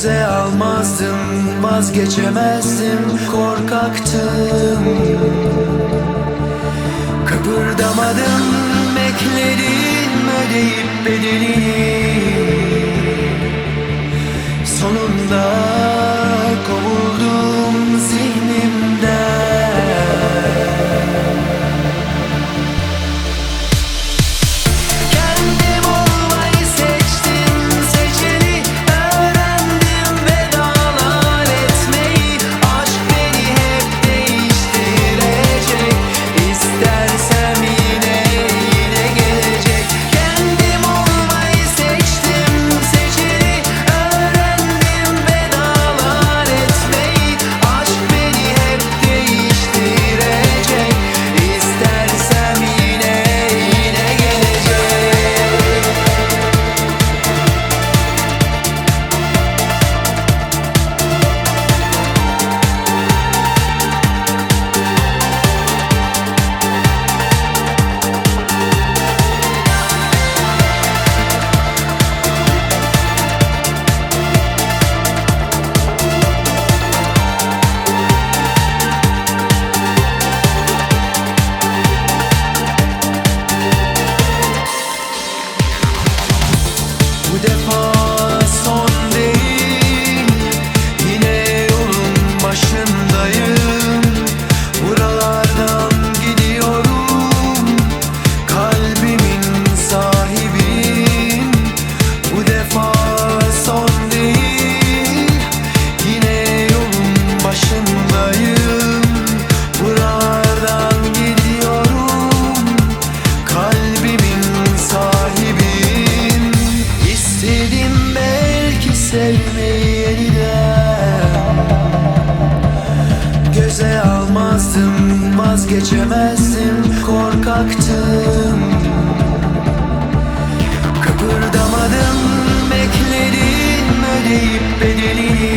Göze almazdım, vazgeçemezdim, korkaktım. Kıpırdamadım, bekledim, ödeyip bedelini. Sonunda kovuldum zihnimden. Kendim olmayı seçtim, seçeni öğrendim, vedalar etmeyi. Aşk beni hep değiştirecek, İstersem yine gelecek. Kendim olmayı seçtim, seçeni öğrendim, vedalar etmeyi. Aşk beni hep değiştirecek, İstersem yine gelecek. Bu defa son değil, yine yolun başındayım. Buralardan gidiyorum, kalbimin sahibiyim. Bu defa son değil, yine yolun başındayım. Buralardan gidiyorum, kalbimin sahibiyim. İstedim belki sevmeyi yeniden. Göze almazdım, vazgeçemezdim, korkaktım. Kıpırdamadım, bekledim, ödeyip bedelini.